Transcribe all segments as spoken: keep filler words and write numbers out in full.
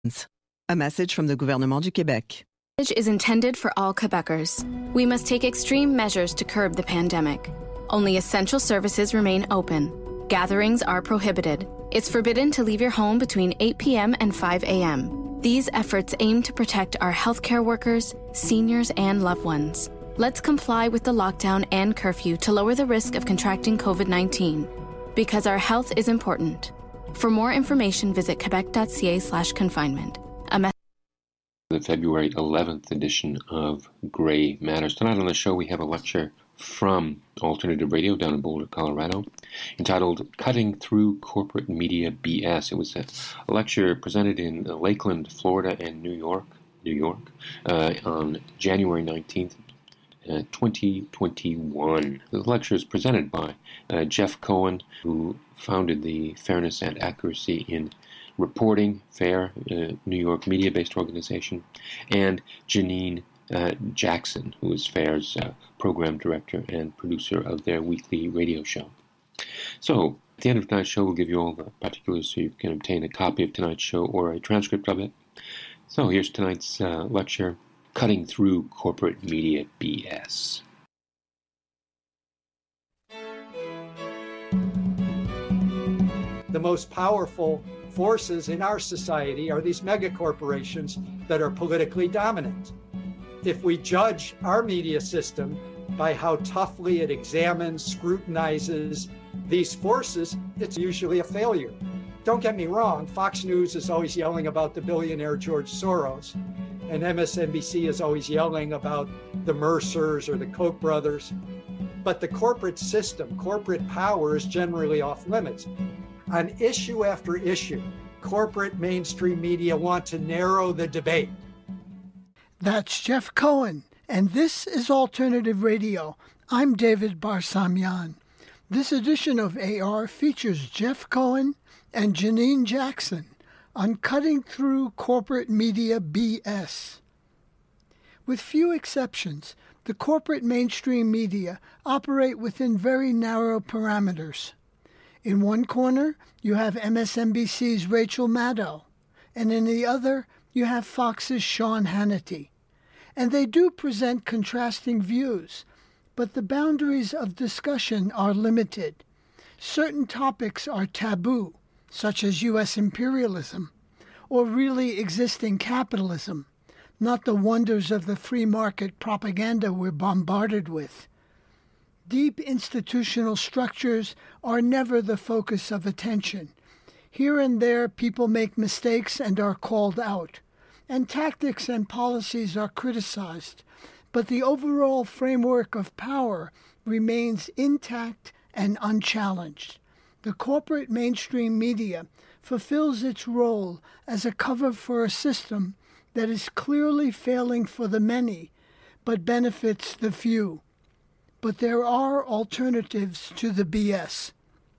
A message from the Gouvernement du Québec. Is intended for all Quebecers. We must take extreme measures to curb the pandemic. Only essential services remain open. Gatherings are prohibited. It's forbidden to leave your home between eight p.m. and five a.m. These efforts aim to protect our healthcare workers, seniors, and loved ones. Let's comply with the lockdown and curfew to lower the risk of contracting covid nineteen. Because our health is important. For more information, visit quebec.ca slash confinement. The February eleventh edition of Gray Matters. Tonight on the show we have a lecture from Alternative Radio down in Boulder, Colorado, entitled Cutting Through Corporate Media B S. It was a, a lecture presented in Lakeland, Florida and New York, New York, uh, on January nineteenth, uh, twenty twenty-one. The lecture is presented by uh, Jeff Cohen, who founded the Fairness and Accuracy in Reporting, FAIR, uh, New York media-based organization, and Janine uh, Jackson, who is FAIR's uh, program director and producer of their weekly radio show. So, at the end of tonight's show, we'll give you all the particulars so you can obtain a copy of tonight's show or a transcript of it. So, here's tonight's uh, lecture, Cutting Through Corporate Media B S. The most powerful forces in our society are these megacorporations that are politically dominant. If we judge our media system by how toughly it examines, scrutinizes these forces, it's usually a failure. Don't get me wrong, Fox News is always yelling about the billionaire George Soros, and M S N B C is always yelling about the Mercers or the Koch brothers. But the corporate system, corporate power is generally off limits. On issue after issue, corporate mainstream media want to narrow the debate. That's Jeff Cohen, and this is Alternative Radio. I'm David Barsamian. This edition of A R features Jeff Cohen and Janine Jackson on Cutting Through Corporate Media B S. With few exceptions, the corporate mainstream media operate within very narrow parameters. In one corner, you have M S N B C's Rachel Maddow, and in the other, you have Fox's Sean Hannity. And they do present contrasting views, but the boundaries of discussion are limited. Certain topics are taboo, such as U S imperialism, or really existing capitalism, not the wonders of the free market propaganda we're bombarded with. Deep institutional structures are never the focus of attention. Here and there, people make mistakes and are called out, and tactics and policies are criticized, but the overall framework of power remains intact and unchallenged. The corporate mainstream media fulfills its role as a cover for a system that is clearly failing for the many, but benefits the few. But there are alternatives to the B S.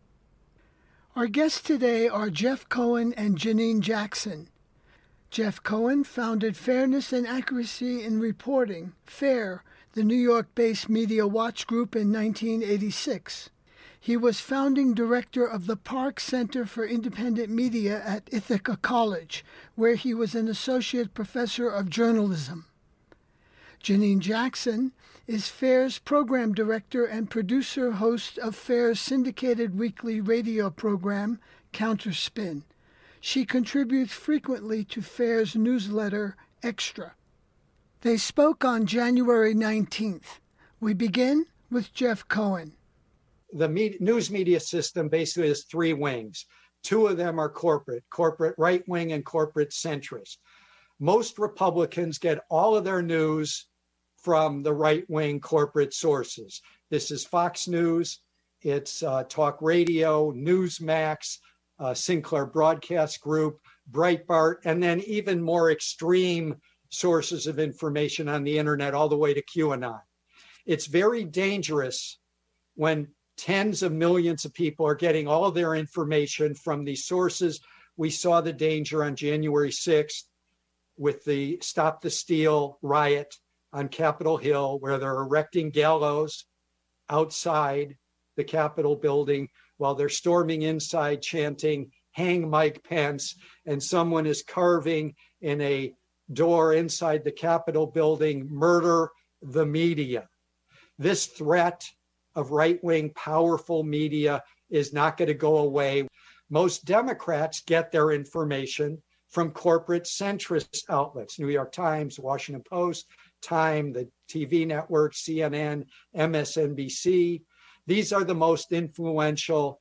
Our guests today are Jeff Cohen and Janine Jackson. Jeff Cohen founded Fairness and Accuracy in Reporting, FAIR, the New York-based media watch group in nineteen eighty-six. He was founding director of the Park Center for Independent Media at Ithaca College, where he was an associate professor of journalism. Janine Jackson is FAIR's program director and producer-host of FAIR's syndicated weekly radio program, Counterspin. She contributes frequently to FAIR's newsletter, Extra. They spoke on January nineteenth. We begin with Jeff Cohen. The me- news media system basically has three wings. Two of them are corporate, corporate right-wing and corporate centrist. Most Republicans get all of their news from the right-wing corporate sources. This is Fox News, it's uh, Talk Radio, Newsmax, uh, Sinclair Broadcast Group, Breitbart, and then even more extreme sources of information on the internet, all the way to QAnon. It's very dangerous when tens of millions of people are getting all of their information from these sources. We saw the danger on January sixth with the Stop the Steal riot on Capitol Hill, where they're erecting gallows outside the Capitol building while they're storming inside chanting hang Mike Pence, and someone is carving in a door inside the Capitol building, murder the media. This threat of right-wing powerful media is not going to go away. Most Democrats get their information from corporate centrist outlets, New York Times, Washington Post, Time, the T V network, C N N, M S N B C. These are the most influential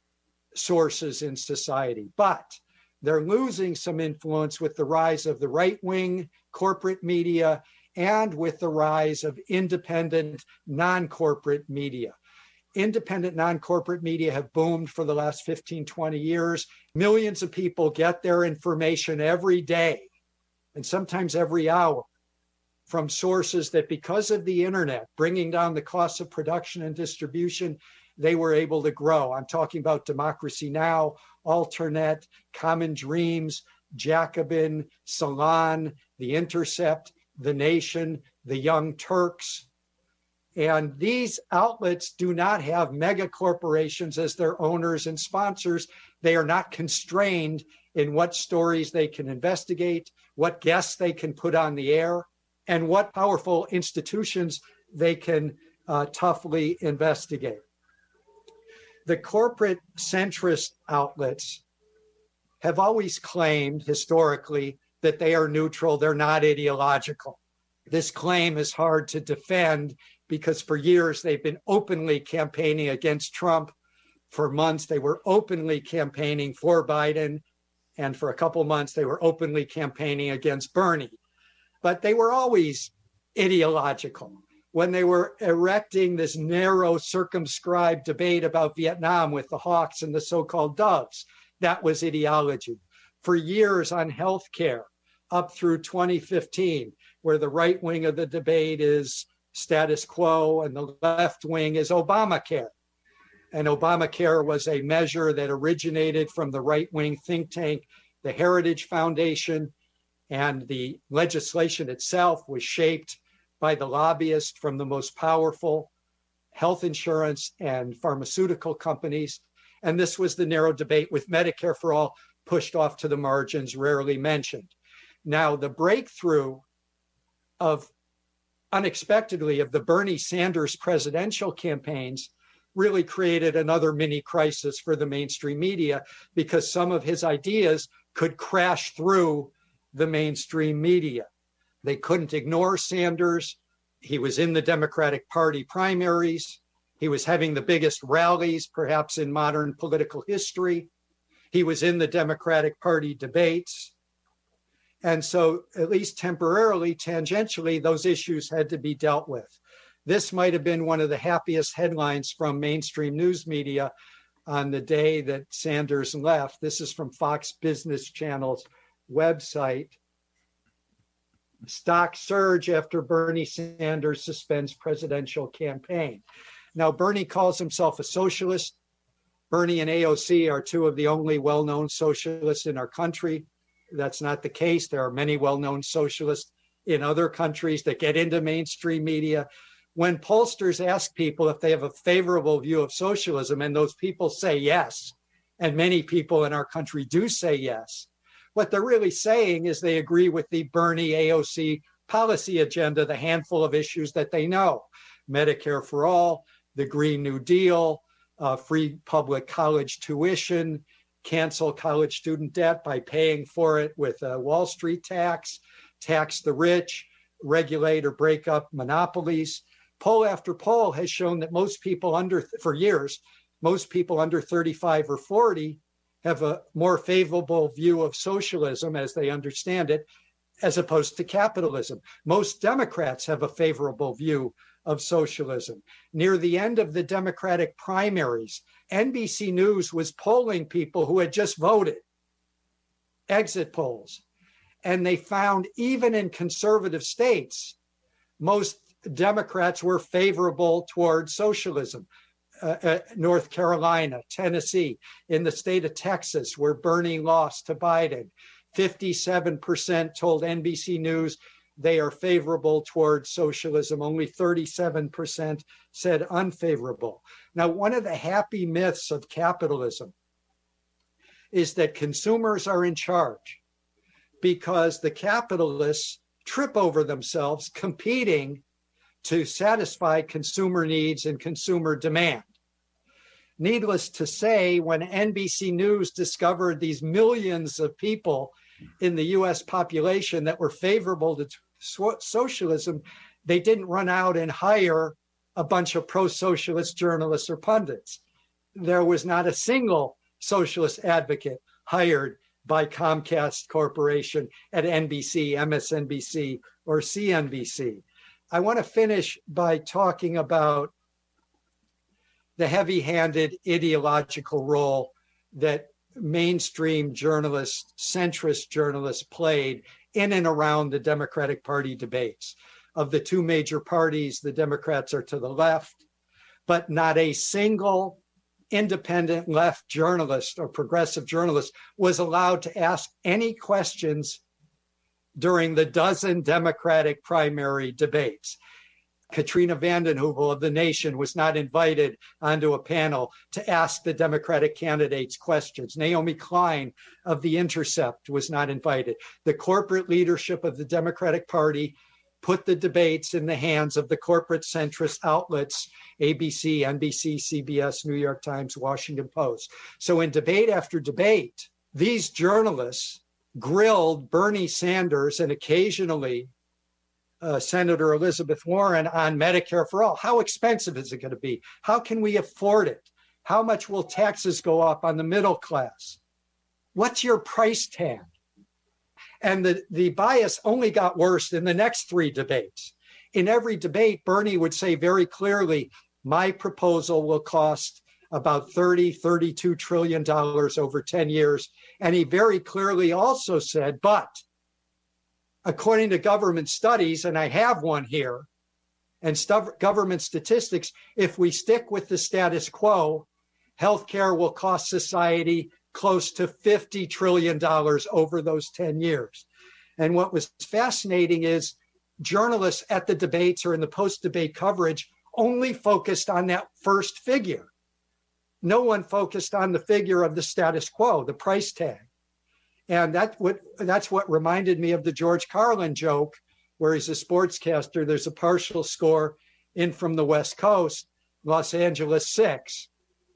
sources in society, but they're losing some influence with the rise of the right-wing corporate media and with the rise of independent non-corporate media. Independent non-corporate media have boomed for the last fifteen, twenty years. Millions of people get their information every day and sometimes every hour from sources that, because of the internet, bringing down the costs of production and distribution, they were able to grow. I'm talking about Democracy Now!, Alternet, Common Dreams, Jacobin, Salon, The Intercept, The Nation, The Young Turks. And these outlets do not have mega corporations as their owners and sponsors. They are not constrained in what stories they can investigate, what guests they can put on the air, and what powerful institutions they can uh, toughly investigate. The corporate centrist outlets have always claimed historically that they are neutral, they're not ideological. This claim is hard to defend because for years they've been openly campaigning against Trump. For months, they were openly campaigning for Biden. And for a couple months, they were openly campaigning against Bernie. But they were always ideological. When they were erecting this narrow, circumscribed debate about Vietnam with the Hawks and the so-called Doves, that was ideology. For years on healthcare, up through twenty fifteen, where the right wing of the debate is status quo and the left wing is Obamacare. And Obamacare was a measure that originated from the right-wing think tank, the Heritage Foundation, and the legislation itself was shaped by the lobbyists from the most powerful health insurance and pharmaceutical companies. And this was the narrow debate, with Medicare for All pushed off to the margins, rarely mentioned. Now, the breakthrough of, unexpectedly, of the Bernie Sanders presidential campaigns really created another mini crisis for the mainstream media, because some of his ideas could crash through the mainstream media. They couldn't ignore Sanders. He was in the Democratic Party primaries. He was having the biggest rallies, perhaps in modern political history. He was in the Democratic Party debates. And so, at least temporarily, tangentially, those issues had to be dealt with. This might have been one of the happiest headlines from mainstream news media on the day that Sanders left. This is from Fox Business Channel's website. Stock surge after Bernie Sanders suspends presidential campaign. Now, Bernie calls himself a socialist. Bernie and A O C are two of the only well-known socialists in our country. That's not the case. There are many well-known socialists in other countries that get into mainstream media. When pollsters ask people if they have a favorable view of socialism, and those people say yes, and many people in our country do say yes, what they're really saying is they agree with the Bernie A O C policy agenda, the handful of issues that they know: Medicare for all, the Green New Deal, uh, free public college tuition, cancel college student debt by paying for it with a Wall Street tax, tax the rich, regulate or break up monopolies. Poll after poll has shown that most people under, for years, most people under thirty-five or forty have a more favorable view of socialism as they understand it, as opposed to capitalism. Most Democrats have a favorable view of socialism. Near the end of the Democratic primaries, N B C News was polling people who had just voted, exit polls, and they found even in conservative states, most Democrats were favorable toward socialism. Uh, uh, North Carolina, Tennessee, in the state of Texas, where Bernie lost to Biden, fifty-seven percent told N B C News they are favorable toward socialism. Only thirty-seven percent said unfavorable. Now, one of the happy myths of capitalism is that consumers are in charge because the capitalists trip over themselves competing to satisfy consumer needs and consumer demand. Needless to say, when N B C News discovered these millions of people in the U S population that were favorable to socialism, they didn't run out and hire a bunch of pro-socialist journalists or pundits. There was not a single socialist advocate hired by Comcast Corporation at N B C, M S N B C, or C N B C. I want to finish by talking about the heavy-handed ideological role that mainstream journalists, centrist journalists played in and around the Democratic Party debates. Of the two major parties, the Democrats are to the left, but not a single independent left journalist or progressive journalist was allowed to ask any questions during the dozen Democratic primary debates. Katrina vanden Heuvel of The Nation was not invited onto a panel to ask the Democratic candidates questions. Naomi Klein of The Intercept was not invited. The corporate leadership of the Democratic Party put the debates in the hands of the corporate centrist outlets, A B C, N B C, C B S, New York Times, Washington Post. So in debate after debate, these journalists grilled Bernie Sanders and occasionally uh, Senator Elizabeth Warren on Medicare for All. How expensive is it going to be? How can we afford it? How much will taxes go up on the middle class? What's your price tag? And the, the bias only got worse in the next three debates. In every debate, Bernie would say very clearly, my proposal will cost about thirty, thirty-two trillion dollars over ten years. And he very clearly also said, but according to government studies, and I have one here, and stu- government statistics, if we stick with the status quo, healthcare will cost society close to fifty trillion dollars over those ten years. And what was fascinating is journalists at the debates or in the post-debate coverage only focused on that first figure. No one focused on the figure of the status quo, the price tag. And that what, that's what reminded me of the George Carlin joke, where he's a sportscaster. There's a partial score in from the West Coast, Los Angeles six,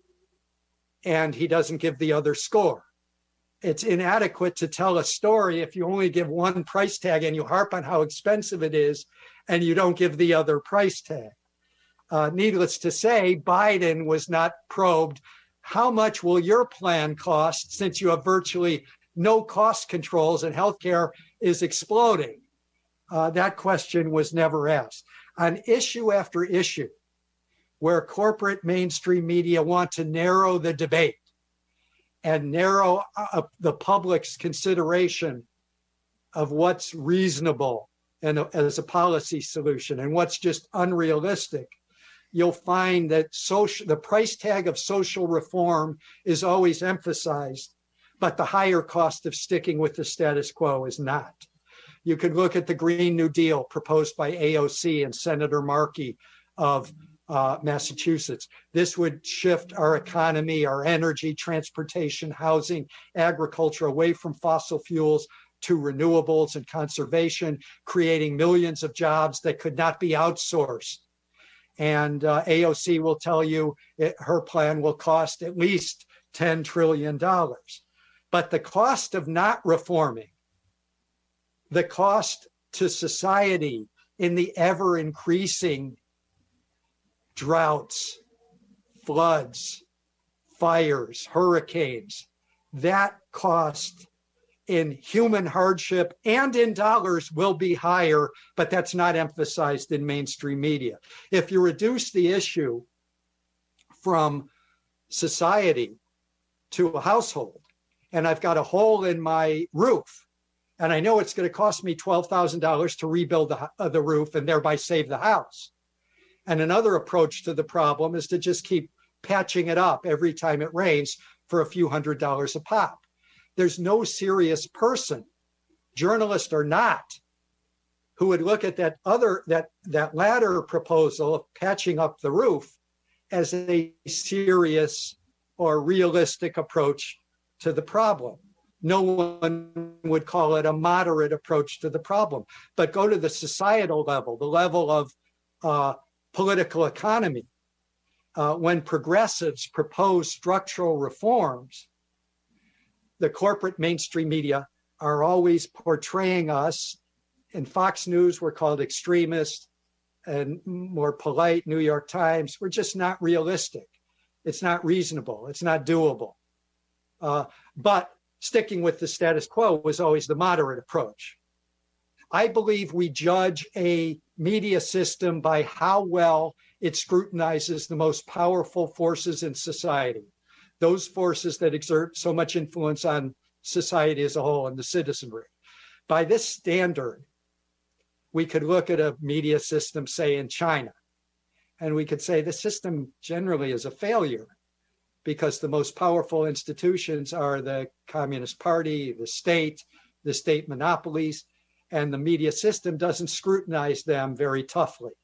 and he doesn't give the other score. It's inadequate to tell a story if you only give one price tag and you harp on how expensive it is and you don't give the other price tag. Uh, needless to say, Biden was not probed. How much will your plan cost since you have virtually no cost controls and healthcare is exploding? Uh, that question was never asked. On issue after issue, where corporate mainstream media want to narrow the debate and narrow uh, the public's consideration of what's reasonable and uh, as a policy solution and what's just unrealistic, you'll find that social, the price tag of social reform is always emphasized, but the higher cost of sticking with the status quo is not. You could look at the Green New Deal proposed by A O C and Senator Markey of uh, Massachusetts. This would shift our economy, our energy, transportation, housing, agriculture away from fossil fuels to renewables and conservation, creating millions of jobs that could not be outsourced. And uh, A O C will tell you it, her plan will cost at least ten trillion dollars. But the cost of not reforming, the cost to society in the ever increasing droughts, floods, fires, hurricanes, that cost in human hardship and in dollars will be higher, but that's not emphasized in mainstream media. If you reduce the issue from society to a household, and I've got a hole in my roof, and I know it's going to cost me twelve thousand dollars to rebuild the, uh, the roof and thereby save the house. And another approach to the problem is to just keep patching it up every time it rains for a few hundred dollars a pop. There's no serious person, journalist or not, who would look at that other that that latter proposal of patching up the roof as a serious or realistic approach to the problem. No one would call it a moderate approach to the problem. But go to the societal level, the level of uh, political economy. Uh, when progressives propose structural reforms, the corporate mainstream media are always portraying us. In Fox News, we're called extremists, and more polite New York Times, we're just not realistic. It's not reasonable. It's not doable. Uh, but sticking with the status quo was always the moderate approach. I believe we judge a media system by how well it scrutinizes the most powerful forces in society, those forces that exert so much influence on society as a whole and the citizenry. By this standard, we could look at a media system, say in China, and we could say the system generally is a failure because the most powerful institutions are the Communist Party, the state, the state monopolies, and the media system doesn't scrutinize them very toughly.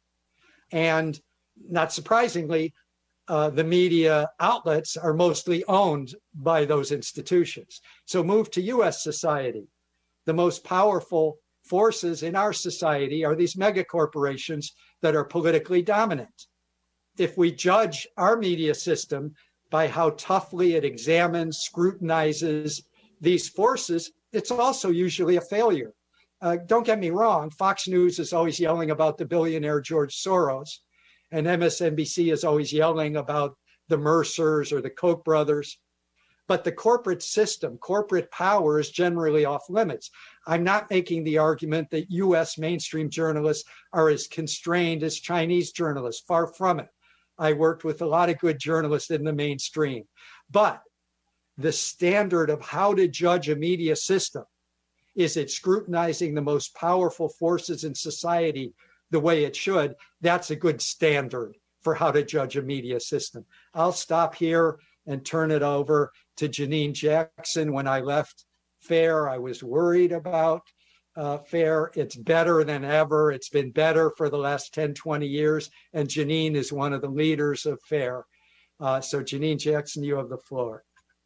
And not surprisingly, uh, the media outlets are mostly owned by those institutions. So move to U S society. The most powerful forces in our society are these mega corporations that are politically dominant. If we judge our media system by how toughly it examines, scrutinizes these forces, it's also usually a failure. Uh, don't get me wrong, Fox News is always yelling about the billionaire George Soros, and M S N B C is always yelling about the Mercers or the Koch brothers. But the corporate system, corporate power is generally off limits. I'm not making the argument that U S mainstream journalists are as constrained as Chinese journalists, far from it. I worked with a lot of good journalists in the mainstream. But the standard of how to judge a media system, is it scrutinizing the most powerful forces in society the way it should? That's a good standard for how to judge a media system. I'll stop here and turn it over to Janine Jackson. When I left FAIR, I was worried about uh, FAIR. It's better than ever. It's been better for the last ten, twenty years. And Janine is one of the leaders of FAIR. Uh, so Janine Jackson, you have the floor.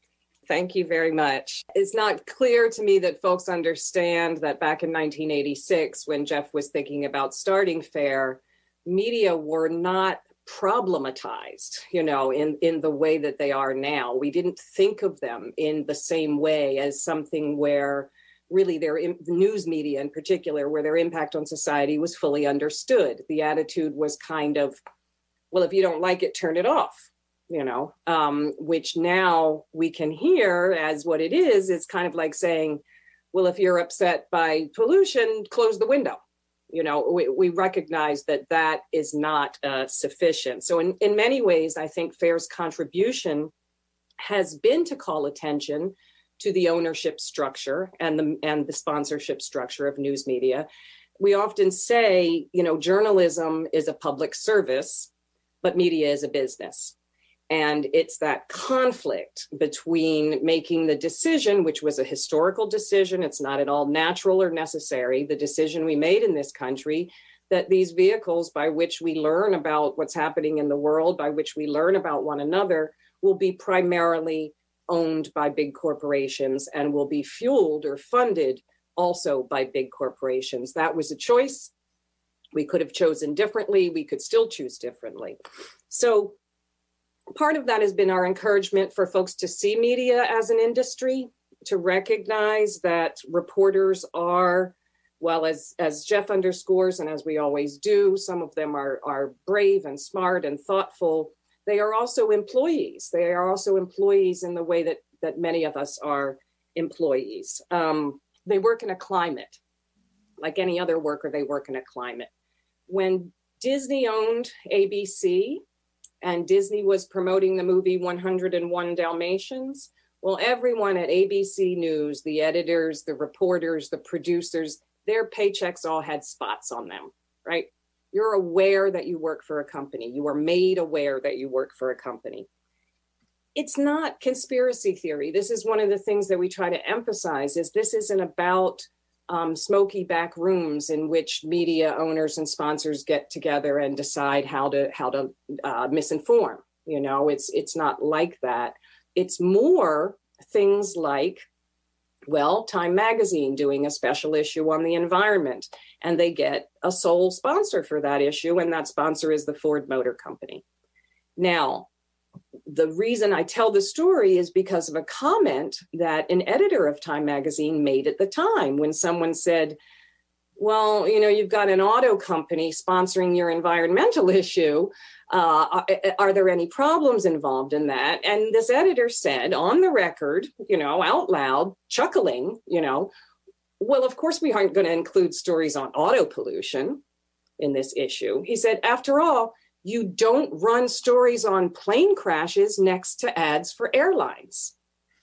Thank you very much. It's not clear to me that folks understand that back in nineteen eighty-six, when Jeff was thinking about starting FAIR, media were not problematized, you know, in, in the way that they are now. We didn't think of them in the same way as something where really their the news media in particular, where their impact on society was fully understood. The attitude was kind of, well, if you don't like it, turn it off. You know, um, which now we can hear as what it is. It's kind of like saying, well, if you're upset by pollution, close the window. You know, we, we recognize that that is not uh, sufficient. So in, in many ways, I think FAIR's contribution has been to call attention to the ownership structure and the, and the sponsorship structure of news media. We often say, you know, journalism is a public service, but media is a business. And it's that conflict between making the decision, which was a historical decision, it's not at all natural or necessary, the decision we made in this country, that these vehicles by which we learn about what's happening in the world, by which we learn about one another, will be primarily owned by big corporations and will be fueled or funded also by big corporations. That was a choice. We could have chosen differently. We could still choose differently. So part of that has been our encouragement for folks to see media as an industry, to recognize that reporters are, well, as, as Jeff underscores, and as we always do, some of them are, are brave and smart and thoughtful. They are also employees. They are also employees in the way that, that many of us are employees. Um, they work in a climate. Like any other worker, they work in a climate. When Disney owned A B C, and Disney was promoting the movie one oh one Dalmatians, well, everyone at A B C News, the editors, the reporters, the producers, their paychecks all had spots on them, right? You're aware that you work for a company. You are made aware that you work for a company. It's not conspiracy theory. This is one of the things that we try to emphasize, is this isn't about Um, smoky back rooms in which media owners and sponsors get together and decide how to how to uh, misinform. You know, it's it's not like that. It's more things like, well, Time Magazine doing a special issue on the environment, and they get a sole sponsor for that issue, and that sponsor is the Ford Motor Company. Now, the reason I tell the story is because of a comment that an editor of Time Magazine made at the time when someone said, well, you know, you've got an auto company sponsoring your environmental issue. Uh, are, are there any problems involved in that? And this editor said on the record, you know, out loud, chuckling, you know, well, of course, we aren't going to include stories on auto pollution in this issue. He said, after all, you don't run stories on plane crashes next to ads for airlines.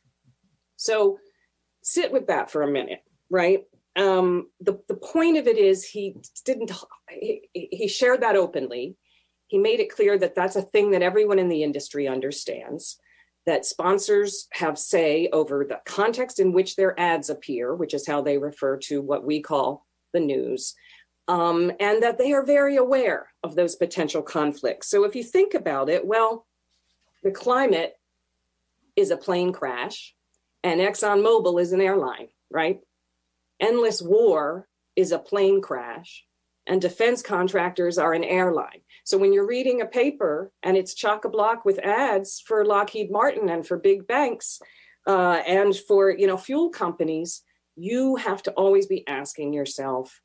So sit with that for a minute, right? Um, the, the point of it is he didn't, he, he shared that openly. He made it clear that that's a thing that everyone in the industry understands, that sponsors have say over the context in which their ads appear, which is how they refer to what we call the news, um, and that they are very aware of those potential conflicts. So if you think about it, well, the climate is a plane crash and ExxonMobil is an airline, right? Endless war is a plane crash and defense contractors are an airline. So when you're reading a paper and it's chock-a-block with ads for Lockheed Martin and for big banks uh, and for, you know, fuel companies, you have to always be asking yourself,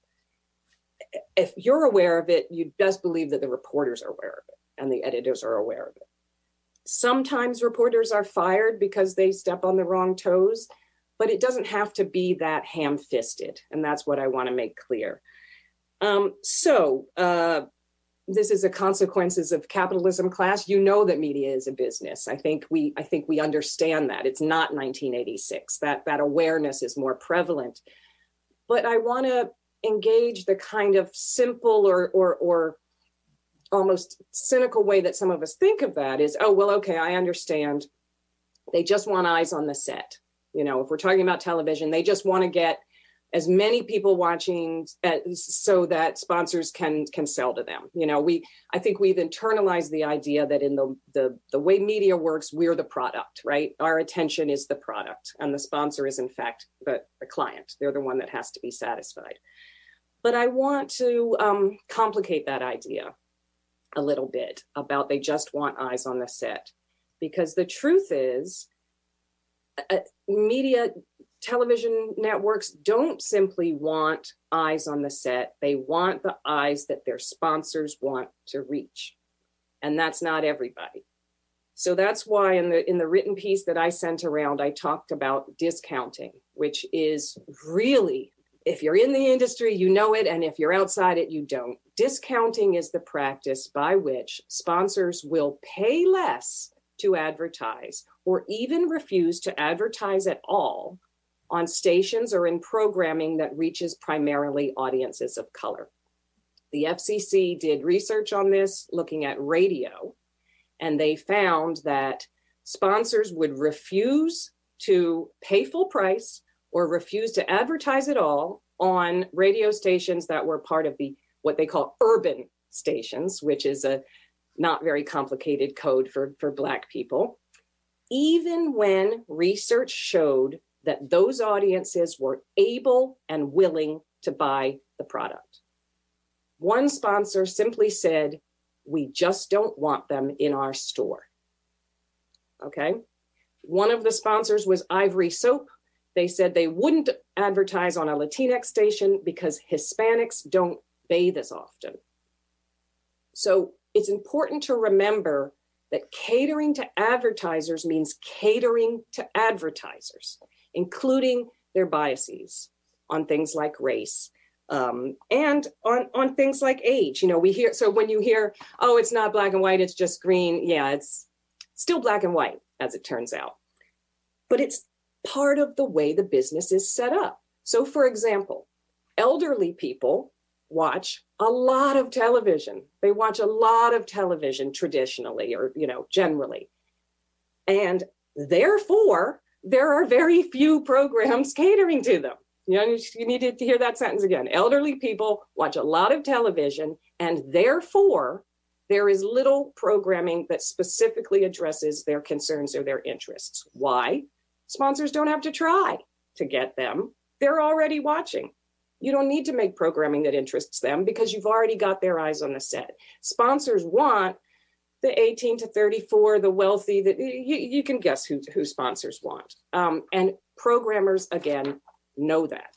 if you're aware of it, you best believe that the reporters are aware of it and the editors are aware of it. Sometimes reporters are fired because they step on the wrong toes, but it doesn't have to be that ham-fisted. And that's what I want to make clear. Um, so uh, this is a consequences of capitalism class. You know that media is a business. I think we I think we understand that. It's not nineteen eighty-six. That, that awareness is more prevalent. But I want to engage the kind of simple or, or, or almost cynical way that some of us think of that is, oh, well, okay, I understand. They just want eyes on the set. You know, if we're talking about television, they just want to get as many people watching as, so that sponsors can can sell to them. You know, we I think we've internalized the idea that in the, the, the way media works, we're the product, right? Our attention is the product and the sponsor is in fact the, the client. They're the one that has to be satisfied. But I want to um, complicate that idea a little bit about they just want eyes on the set. Because the truth is, uh, media, television networks don't simply want eyes on the set. They want the eyes that their sponsors want to reach. And that's not everybody. So that's why in the in the written piece that I sent around, I talked about discounting, which is really, if you're in the industry, you know it. And if you're outside it, you don't. Discounting is the practice by which sponsors will pay less to advertise or even refuse to advertise at all on stations or in programming that reaches primarily audiences of color. The F C C did research on this looking at radio, and they found that sponsors would refuse to pay full price or refuse to advertise at all on radio stations that were part of the what they call urban stations, which is a not very complicated code for, for Black people, even when research showed that those audiences were able and willing to buy the product. One sponsor simply said, we just don't want them in our store. Okay. One of the sponsors was Ivory Soap. They said they wouldn't advertise on a Latinx station because Hispanics don't bathe as often. So it's important to remember that catering to advertisers means catering to advertisers, including their biases on things like race um, and on, on things like age. You know, we hear, so when you hear, oh, it's not black and white, it's just green. Yeah, it's still black and white, as it turns out. But it's part of the way the business is set up. So for example, elderly people watch a lot of television. They watch a lot of television traditionally, or, you know, generally. And therefore, there are very few programs catering to them. You know, you need to hear that sentence again. Elderly people watch a lot of television, and therefore, there is little programming that specifically addresses their concerns or their interests. Why? sponsors don't have to try to get them. They're already watching. You don't need to make programming that interests them because you've already got their eyes on the set. Sponsors want the eighteen to thirty-four, the wealthy, that you, you can guess who, who sponsors want. Um, and programmers, again, know that.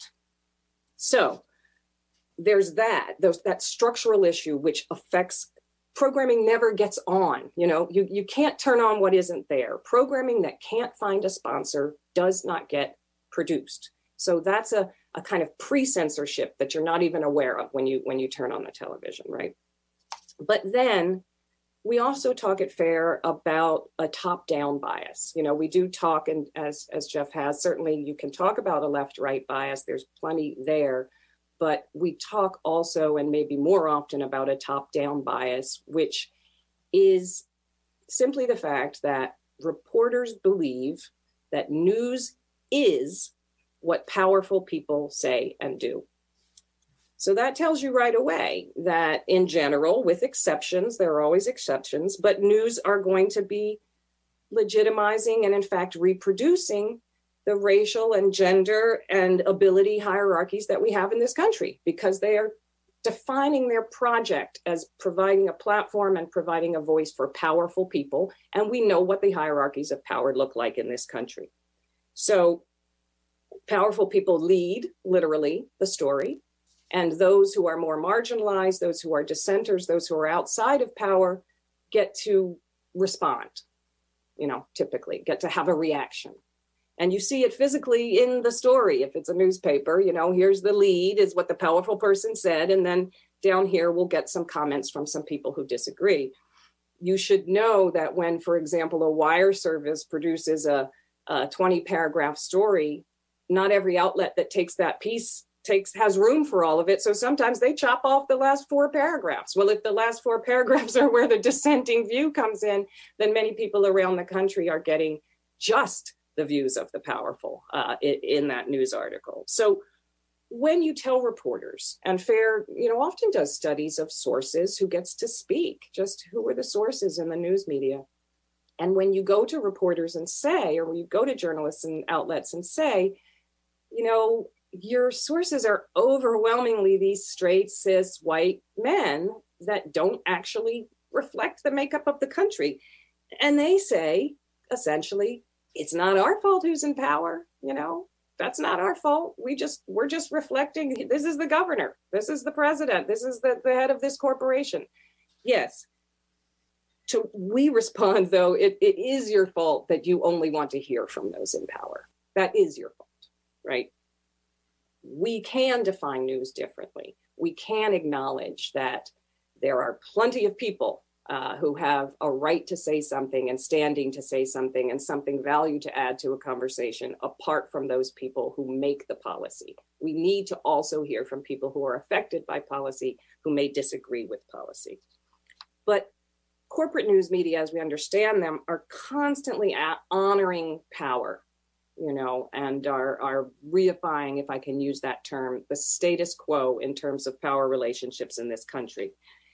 So there's that, those, that structural issue which affects programming never gets on. You know, you, you can't turn on what isn't there. Programming that can't find a sponsor does not get produced. So that's a, a kind of pre-censorship that you're not even aware of when you when you turn on the television, right? But then we also talk at FAIR about a top-down bias. You know, we do talk, and as, as Jeff has, certainly you can talk about a left-right bias. There's plenty there. But we talk also, and maybe more often, about a top-down bias, which is simply the fact that reporters believe that news is what powerful people say and do. So that tells you right away that in general, with exceptions, there are always exceptions, but news are going to be legitimizing and in fact reproducing the racial and gender and ability hierarchies that we have in this country, because they are defining their project as providing a platform and providing a voice for powerful people. And we know what the hierarchies of power look like in this country. So powerful people lead, literally, the story. And those who are more marginalized, those who are dissenters, those who are outside of power get to respond, you know, typically get to have a reaction. And you see it physically in the story. If it's a newspaper, you know, here's the lead is what the powerful person said. And then down here, we'll get some comments from some people who disagree. You should know that when, for example, a wire service produces a, a twenty paragraph story, not every outlet that takes that piece takes has room for all of it. So sometimes they chop off the last four paragraphs. Well, if the last four paragraphs are where the dissenting view comes in, then many people around the country are getting just the views of the powerful uh, in, in that news article. So when you tell reporters, and FAIR, you know, often does studies of sources, who gets to speak, just who are the sources in the news media. And when you go to reporters and say, or when you go to journalists and outlets and say, you know, your sources are overwhelmingly these straight, cis, white men that don't actually reflect the makeup of the country. And they say, essentially, it's not our fault who's in power, you know, that's not our fault. We just, we're just reflecting, this is the governor, this is the president, this is the, the head of this corporation. Yes. To we respond, though, it, it is your fault that you only want to hear from those in power. That is your fault, right? We can define news differently. We can acknowledge that there are plenty of people uh, who have a right to say something and standing to say something and something value to add to a conversation apart from those people who make the policy. We need to also hear from people who are affected by policy, who may disagree with policy. But corporate news media, as we understand them, are constantly at honoring power, you know, and are, are reifying, if I can use that term, the status quo in terms of power relationships in this country.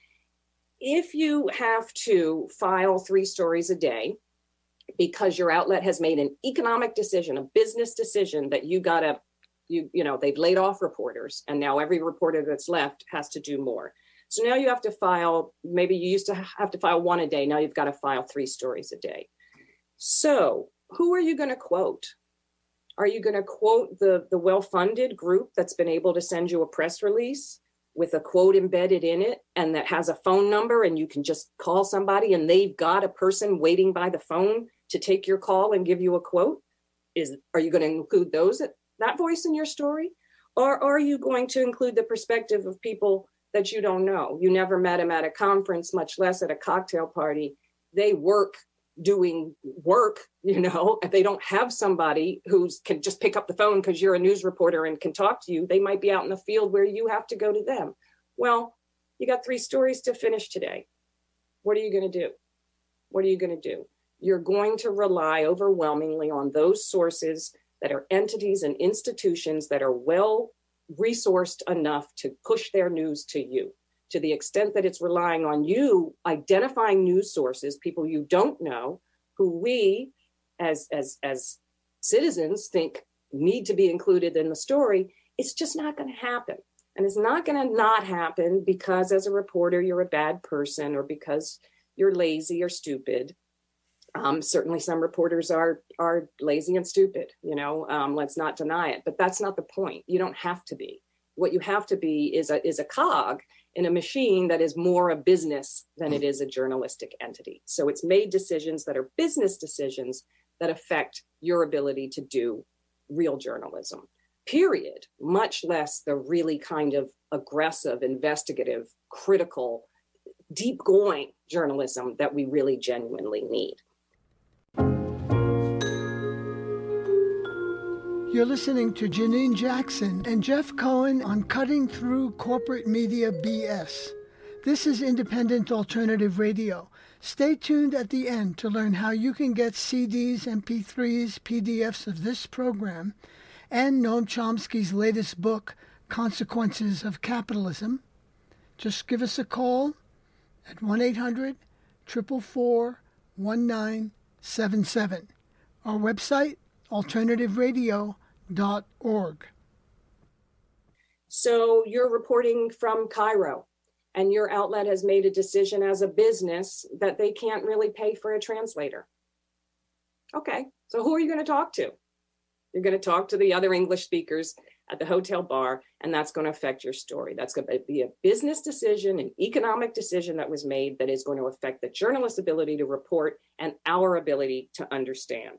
If you have to file three stories a day because your outlet has made an economic decision, a business decision that you gotta, you, you know, they've laid off reporters and now every reporter that's left has to do more. So now you have to file, maybe you used to have to file one a day. Now you've got to file three stories a day. So who are you going to quote? Are you going to quote the, the well-funded group that's been able to send you a press release with a quote embedded in it and that has a phone number and you can just call somebody and they've got a person waiting by the phone to take your call and give you a quote? Is, are you going to include those, that voice in your story? Or are you going to include the perspective of people that you don't know? You never met them at a conference, much less at a cocktail party. They work doing work, you know, if they don't have somebody who can just pick up the phone because you're a news reporter and can talk to you, they might be out in the field where you have to go to them. Well, you got three stories to finish today. What are you going to do? What are you going to do? You're going to rely overwhelmingly on those sources that are entities and institutions that are well resourced enough to push their news to you. To the extent that it's relying on you identifying news sources, people you don't know, who we as, as, as citizens think need to be included in the story, it's just not going to happen. And it's not going to not happen because as a reporter, you're a bad person or because you're lazy or stupid. Um, certainly some reporters are are lazy and stupid, you know, um, let's not deny it. But that's not the point. You don't have to be. What you have to be is a, is a cog in a machine that is more a business than it is a journalistic entity. So it's made decisions that are business decisions that affect your ability to do real journalism, period, much less the really kind of aggressive, investigative, critical, deep-going journalism that we really genuinely need. You're listening to Janine Jackson and Jeff Cohen on Cutting Through Corporate Media B S. This is Independent Alternative Radio. Stay tuned at the end to learn how you can get C Ds, M P threes, P D Fs of this program, and Noam Chomsky's latest book, Consequences of Capitalism. Just give us a call at one eight hundred, four four four, one nine seven seven. Our website, alternative radio dot org. So you're reporting from Cairo, and your outlet has made a decision as a business that they can't really pay for a translator. Okay, so who are you going to talk to? You're going to talk to the other English speakers at the hotel bar, and that's going to affect your story. That's going to be a business decision, an economic decision that was made that is going to affect the journalist's ability to report and our ability to understand.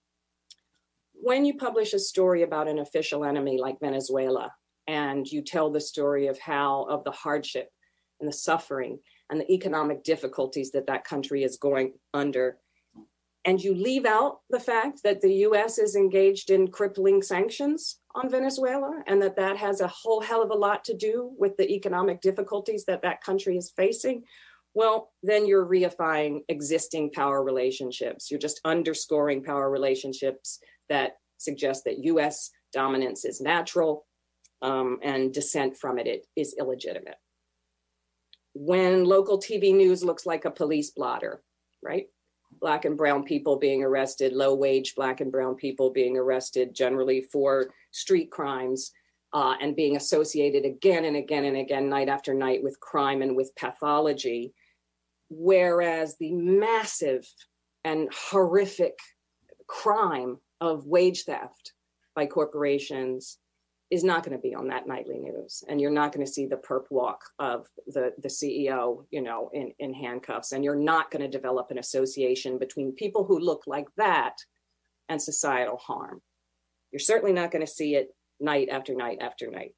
When you publish a story about an official enemy like Venezuela, and you tell the story of how, of the hardship and the suffering and the economic difficulties that that country is going under, and you leave out the fact that the U S is engaged in crippling sanctions on Venezuela, and that that has a whole hell of a lot to do with the economic difficulties that that country is facing, well, then you're reifying existing power relationships. You're just underscoring power relationships that suggest that U S dominance is natural, um, and dissent from it, it is illegitimate. When local T V news looks like a police blotter, right? Black and brown people being arrested, low wage Black and brown people being arrested generally for street crimes, uh, and being associated again and again and again, night after night, with crime and with pathology. Whereas the massive and horrific crime of wage theft by corporations is not going to be on that nightly news. And you're not going to see the perp walk of the, the C E O, you know, in, in handcuffs. And you're not going to develop an association between people who look like that and societal harm. You're certainly not going to see it night after night after night.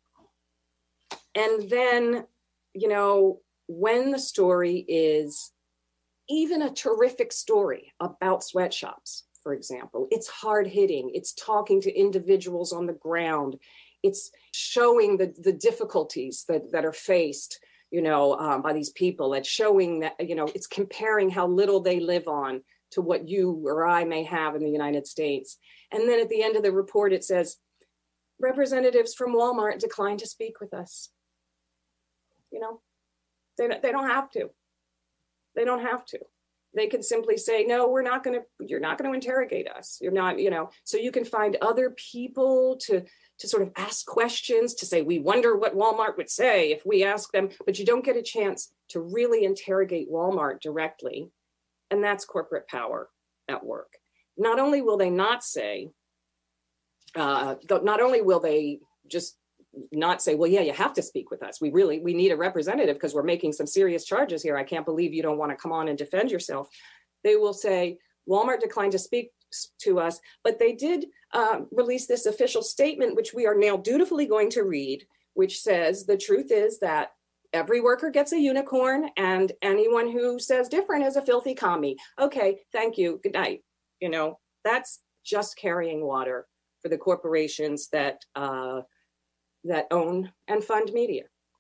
And then, you know, when the story is even a terrific story about sweatshops, for example, it's hard hitting, it's talking to individuals on the ground, it's showing the, the difficulties that, that are faced, you know, um, by these people. It's showing that, you know, it's comparing how little they live on to what you or I may have in the United States. And then at the end of the report, it says, representatives from Walmart declined to speak with us. You know, they, they don't have to. They don't have to. They can simply say, no, we're not going to, you're not going to interrogate us. You're not, you know, so you can find other people to, to sort of ask questions, to say, we wonder what Walmart would say if we ask them, but you don't get a chance to really interrogate Walmart directly. And that's corporate power at work. Not only will they not say, uh, not only will they just not say, well, yeah, you have to speak with us. We really, we need a representative because we're making some serious charges here. I can't believe you don't want to come on and defend yourself. They will say, Walmart declined to speak to us, but they did uh, release this official statement, which we are now dutifully going to read, which says the truth is that every worker gets a unicorn and anyone who says different is a filthy commie. Okay, thank you. Good night. You know, that's just carrying water for the corporations that uh, that own and fund media.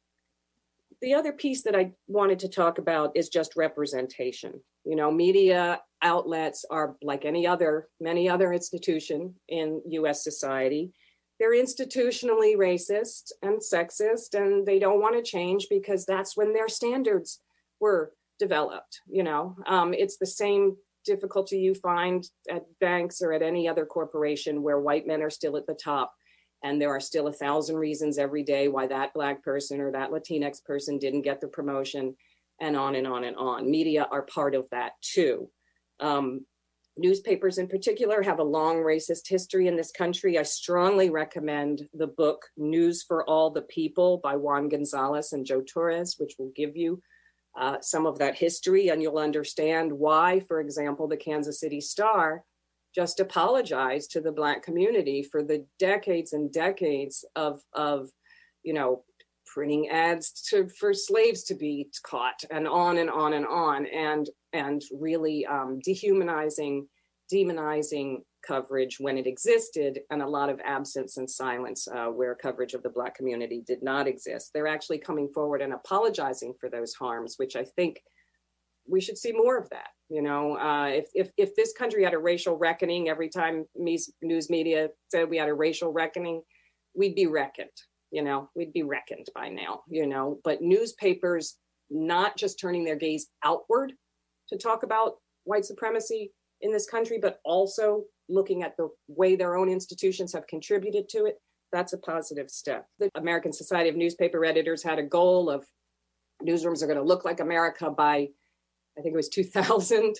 The other piece that I wanted to talk about is just representation. You know, media outlets are like any other, many other institution in U S society. They're institutionally racist and sexist, and they don't want to change because that's when their standards were developed. You know, um, it's the same difficulty you find at banks or at any other corporation where white men are still at the top. And there are still a thousand reasons every day why that Black person or that Latinx person didn't get the promotion, and on and on and on. Media are part of that too. Um, newspapers in particular have a long racist history in this country. I strongly recommend the book News for All the People by Juan Gonzalez and Joe Torres, which will give you uh, some of that history, and you'll understand why, for example, the Kansas City Star just apologized to the Black community for the decades and decades of, of you know, printing ads to, for slaves to be caught, and on and on and on, and and really um, dehumanizing, demonizing coverage when it existed, and a lot of absence and silence uh, where coverage of the Black community did not exist. They're actually coming forward and apologizing for those harms, which I think we should see more of that. You know, uh, if, if if this country had a racial reckoning every time news media said we had a racial reckoning, we'd be reckoned. You know, we'd be reckoned by now, you know, but newspapers not just turning their gaze outward to talk about white supremacy in this country, but also looking at the way their own institutions have contributed to it, that's a positive step. The American Society of Newspaper Editors had a goal of newsrooms are going to look like America by, I think it was two thousand.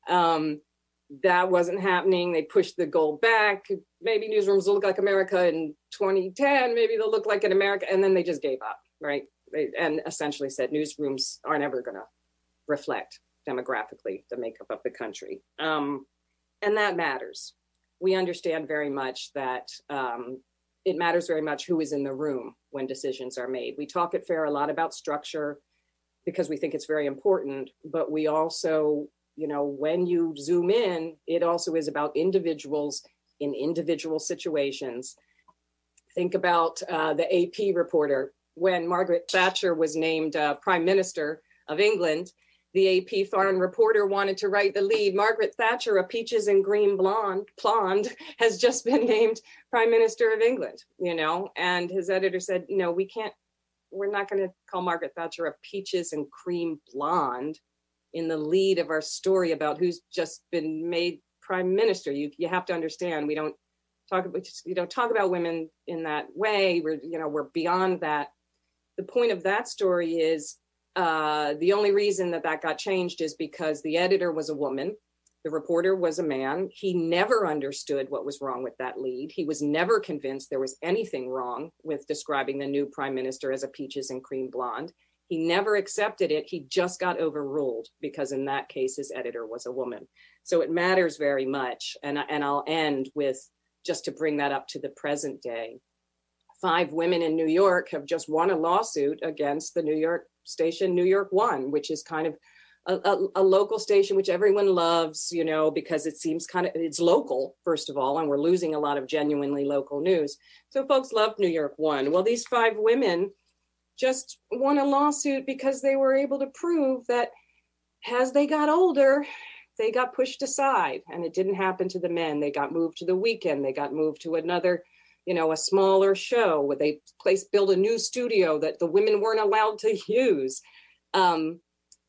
Um, that wasn't happening. They pushed the goal back. Maybe newsrooms will look like America in twenty ten. Maybe they'll look like in America. And then they just gave up, right? They, and essentially said newsrooms are never going to reflect demographically the makeup of the country. Um, and that matters. We understand very much that um, it matters very much who is in the room when decisions are made. We talk at FAIR a lot about structure because we think it's very important, but we also, you know, when you zoom in, it also is about individuals in individual situations. Think about uh, the A P reporter. When Margaret Thatcher was named uh, Prime Minister of England, the A P foreign reporter wanted to write the lead. Margaret Thatcher, a peaches and green blonde, blonde, has just been named Prime Minister of England, you know, and his editor said, you know, we can't, we're not going to call Margaret Thatcher a peaches and cream blonde in the lead of our story about who's just been made prime minister. You you have to understand, we don't talk about, you don't talk about women in that way. We're, you know, we're beyond that. The point of that story is uh, the only reason that that got changed is because the editor was a woman. The reporter was a man. He never understood what was wrong with that lead. He was never convinced there was anything wrong with describing the new prime minister as a peaches and cream blonde. He never accepted it. He just got overruled because in that case, his editor was a woman. So it matters very much. And, and I'll end with, just to bring that up to the present day, five women in New York have just won a lawsuit against the New York station, New York One, which is kind of A, a, a local station which everyone loves, you know, because it seems kind of, it's local, first of all, and we're losing a lot of genuinely local news. So folks love New York One. Well, these five women just won a lawsuit because they were able to prove that as they got older, they got pushed aside, and it didn't happen to the men. They got moved to the weekend. They got moved to another, you know, a smaller show where they placed, built a new studio that the women weren't allowed to use. Um,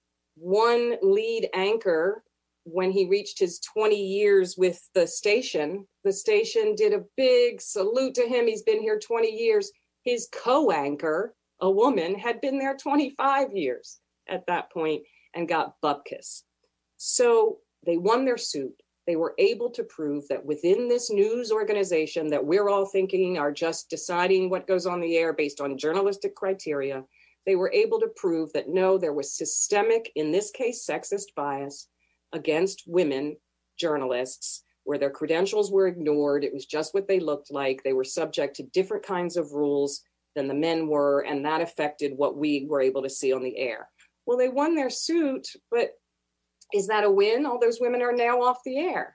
One lead anchor, when he reached his twenty years with the station, the station did a big salute to him. He's been here twenty years. His co-anchor, a woman, had been there twenty-five years at that point and got bupkis. So they won their suit. They were able to prove that within this news organization that we're all thinking are just deciding what goes on the air based on journalistic criteria, they were able to prove that no, there was systemic, in this case, sexist bias against women journalists, where their credentials were ignored. It was just what they looked like. They were subject to different kinds of rules than the men were, and that affected what we were able to see on the air. Well, they won their suit, but is that a win? All those women are now off the air.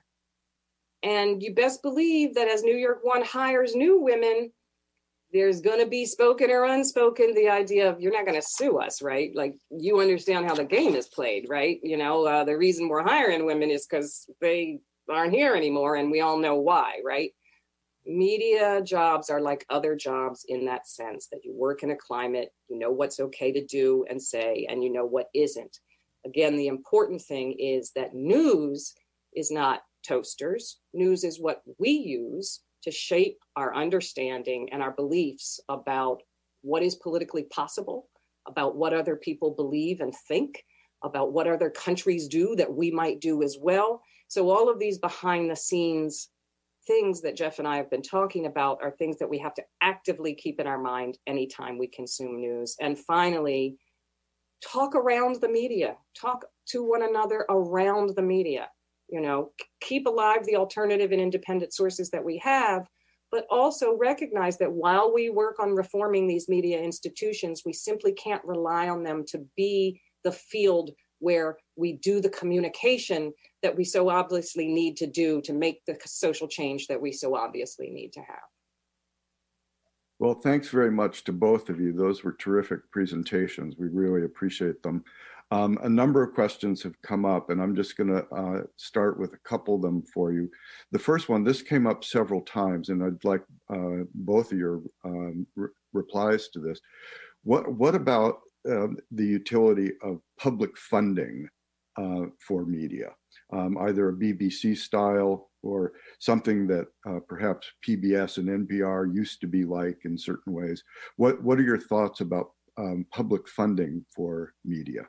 And you best believe that as New York One hires new women, there's going to be spoken or unspoken the idea of, you're not going to sue us, right? Like, you understand how the game is played, right? You know, uh, the reason we're hiring women is because they aren't here anymore, and we all know why, right? Media jobs are like other jobs in that sense, that you work in a climate, you know what's okay to do and say, and you know what isn't. Again, the important thing is that news is not toasters. News is what we use to shape our understanding and our beliefs about what is politically possible, about what other people believe and think, about what other countries do that we might do as well. So all of these behind the scenes things that Jeff and I have been talking about are things that we have to actively keep in our mind anytime we consume news. And finally, talk around the media, talk to one another around the media, you know, keep alive the alternative and independent sources that we have, but also recognize that while we work on reforming these media institutions, we simply can't rely on them to be the field where we do the communication that we so obviously need to do to make the social change that we so obviously need to have. Well, thanks very much to both of you. Those were terrific presentations. We really appreciate them. Um, a number of questions have come up, and I'm just going to uh, start with a couple of them for you. The first one, this came up several times, and I'd like uh, both of your um, re- replies to this. What, what about uh, the utility of public funding uh, for media, um, either a B B C style or something that uh, perhaps P B S and N P R used to be like in certain ways? What, what are your thoughts about um, public funding for media?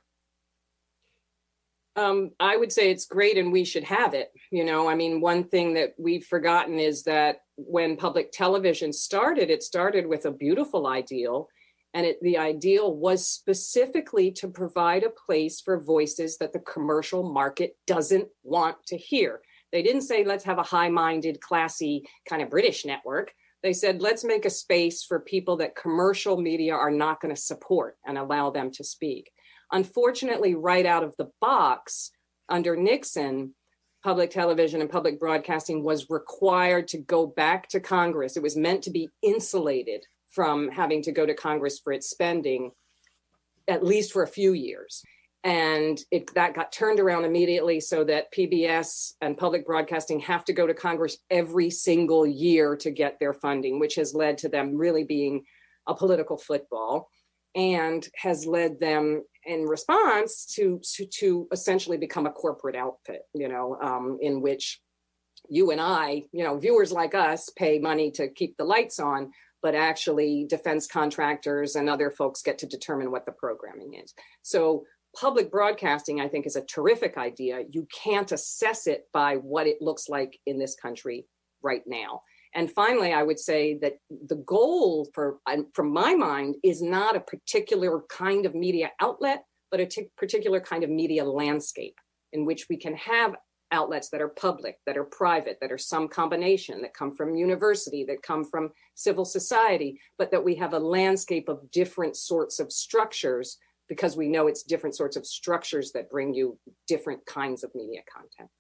Um, I would say it's great and we should have it. You know, I mean, one thing that we've forgotten is that when public television started, it started with a beautiful ideal. And it, the ideal was specifically to provide a place for voices that the commercial market doesn't want to hear. They didn't say, let's have a high-minded, classy kind of British network. They said, let's make a space for people that commercial media are not going to support and allow them to speak. Unfortunately, right out of the box, under Nixon, public television and public broadcasting was required to go back to Congress. It was meant to be insulated from having to go to Congress for its spending, at least for a few years. And it, that got turned around immediately so that P B S and public broadcasting have to go to Congress every single year to get their funding, which has led to them really being a political football and has led them in response to, to, to essentially become a corporate outfit, you know, um, in which you and I, you know, viewers like us pay money to keep the lights on, but actually defense contractors and other folks get to determine what the programming is. So public broadcasting, I think, is a terrific idea. You can't assess it by what it looks like in this country right now. And finally, I would say that the goal for, from my mind, is not a particular kind of media outlet, but a t- particular kind of media landscape in which we can have outlets that are public, that are private, that are some combination, that come from university, that come from civil society, but that we have a landscape of different sorts of structures, because we know it's different sorts of structures that bring you different kinds of media content.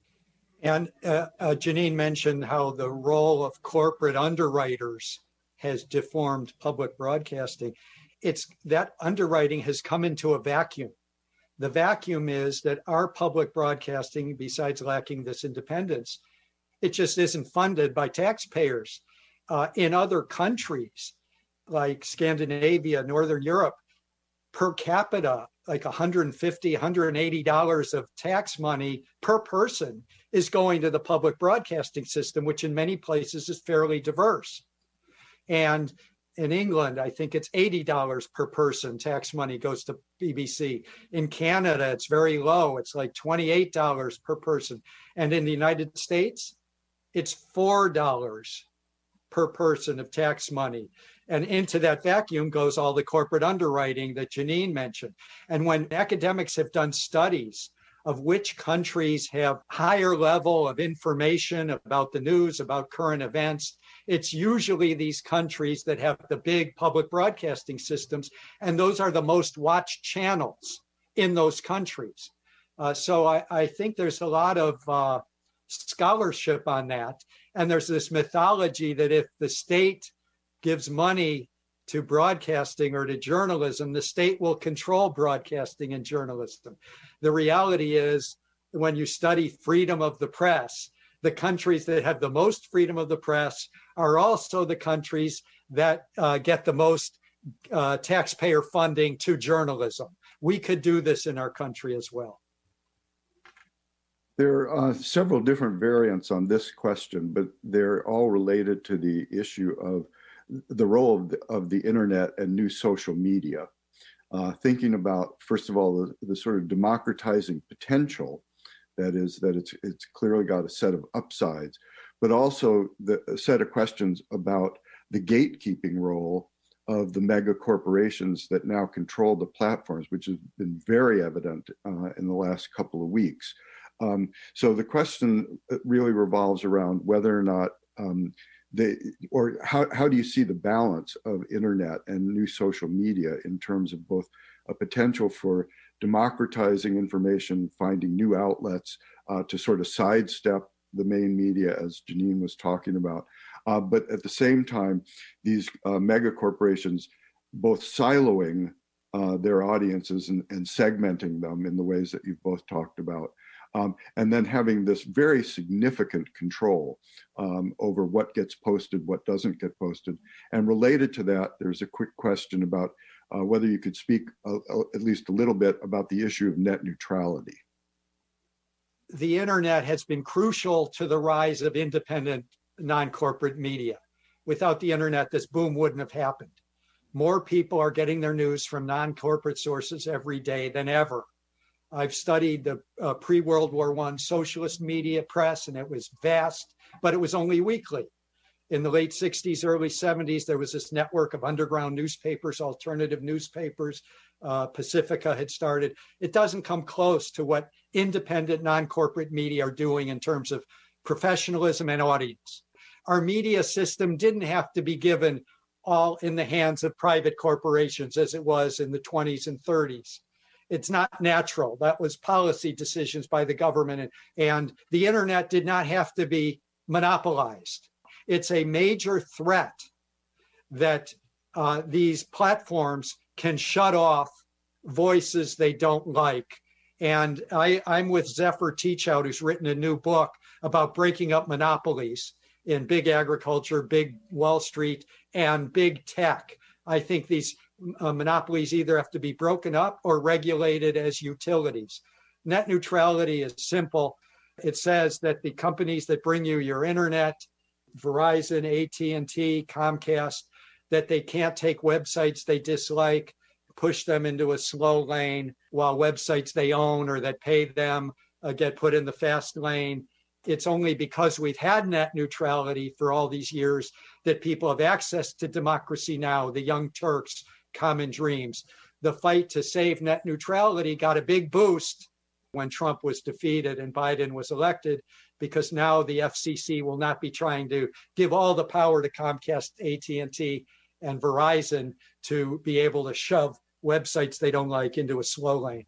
And uh, uh, Janine mentioned how the role of corporate underwriters has deformed public broadcasting. It's that underwriting has come into a vacuum. The vacuum is that our public broadcasting, besides lacking this independence, it just isn't funded by taxpayers. Uh, in other countries like Scandinavia, Northern Europe, per capita, like one hundred fifty dollars, one hundred eighty dollars of tax money per person is going to the public broadcasting system, which in many places is fairly diverse. And in England, I think it's eighty dollars per person tax money goes to B B C. In Canada, it's very low. It's like twenty-eight dollars per person. And in the United States, it's four dollars per person of tax money. And into that vacuum goes all the corporate underwriting that Janine mentioned. And when academics have done studies of which countries have higher level of information about the news, about current events, it's usually these countries that have the big public broadcasting systems, and those are the most watched channels in those countries. Uh, so I, I think there's a lot of uh, scholarship on that. And there's this mythology that if the state gives money to broadcasting or to journalism, the state will control broadcasting and journalism. The reality is, when you study freedom of the press, the countries that have the most freedom of the press are also the countries that uh, get the most uh, taxpayer funding to journalism. We could do this in our country as well. There are uh, several different variants on this question, but they're all related to the issue of the role of the, of the internet and new social media. Uh, thinking about, first of all, the, the sort of democratizing potential, that is, that it's it's clearly got a set of upsides, but also the a set of questions about the gatekeeping role of the mega corporations that now control the platforms, which has been very evident uh, in the last couple of weeks. Um, so the question really revolves around whether or not um, they, or how, how do you see the balance of internet and new social media in terms of both a potential for democratizing information, finding new outlets uh, to sort of sidestep the main media, as Janine was talking about. Uh, but at the same time, these uh, mega corporations both siloing uh, their audiences and, and segmenting them in the ways that you've both talked about. Um, and then having this very significant control um, over what gets posted, what doesn't get posted. And related to that, there's a quick question about uh, whether you could speak a, a, at least a little bit about the issue of net neutrality. The internet has been crucial to the rise of independent non-corporate media. Without the internet, this boom wouldn't have happened. More people are getting their news from non-corporate sources every day than ever. I've studied the uh, pre-World War One socialist media press, and it was vast, but it was only weekly. In the late sixties, early seventies, there was this network of underground newspapers, alternative newspapers. Uh, Pacifica had started. It doesn't come close to what independent non-corporate media are doing in terms of professionalism and audience. Our media system didn't have to be given all in the hands of private corporations as it was in the twenties and thirties. It's not natural. That was policy decisions by the government, and, and the internet did not have to be monopolized. It's a major threat that uh, these platforms can shut off voices they don't like. And I, I'm with Zephyr Teachout, who's written a new book about breaking up monopolies in big agriculture, big Wall Street, and big tech. I think these uh, monopolies either have to be broken up or regulated as utilities. Net neutrality is simple. It says that the companies that bring you your internet, Verizon, A T and T, Comcast, that they can't take websites they dislike, push them into a slow lane, while websites they own or that pay them uh, get put in the fast lane. It's only because we've had net neutrality for all these years that people have access to democracy now, the Young Turks, Common Dreams. The fight to save net neutrality got a big boost when Trump was defeated and Biden was elected, because now the F C C will not be trying to give all the power to Comcast, A T and T, and Verizon to be able to shove websites they don't like into a slow lane.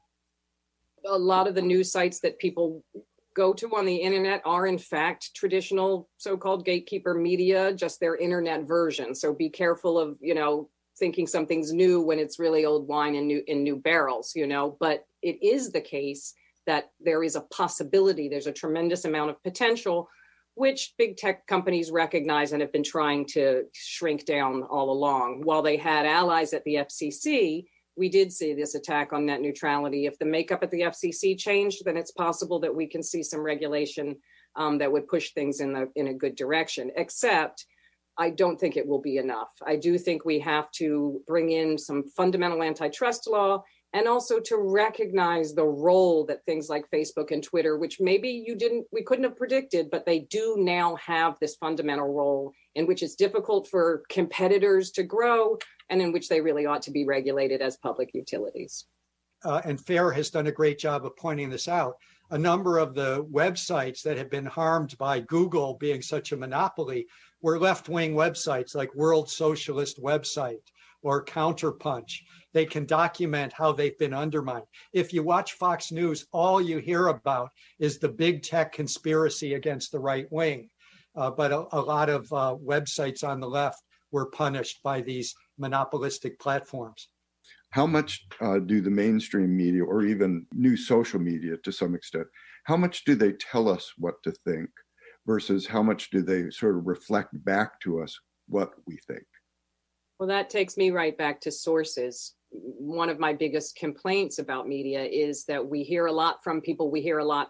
A lot of the news sites that people go to on the internet are in fact traditional so-called gatekeeper media, just their internet version. So be careful of, you know, thinking something's new when it's really old wine in new in new barrels, you know. But it is the case that there is a possibility, there's a tremendous amount of potential, which big tech companies recognize and have been trying to shrink down all along. While they had allies at the F C C, we did see this attack on net neutrality. If the makeup at the F C C changed, then it's possible that we can see some regulation um, that would push things in the in a good direction. Except, I don't think it will be enough. I do think we have to bring in some fundamental antitrust law, and also to recognize the role that things like Facebook and Twitter, which maybe you didn't, we couldn't have predicted, but they do now have this fundamental role in which it's difficult for competitors to grow and in which they really ought to be regulated as public utilities. Uh, and FAIR has done a great job of pointing this out. A number of the websites that have been harmed by Google being such a monopoly were left-wing websites like World Socialist Website or Counterpunch. They can document how they've been undermined. If you watch Fox News, all you hear about is the big tech conspiracy against the right wing. Uh, but a, a lot of uh, websites on the left were punished by these monopolistic platforms. How much uh, do the mainstream media, or even new social media to some extent, how much do they tell us what to think versus how much do they sort of reflect back to us what we think? Well, that takes me right back to sources. One of my biggest complaints about media is that we hear a lot from people we hear a lot from.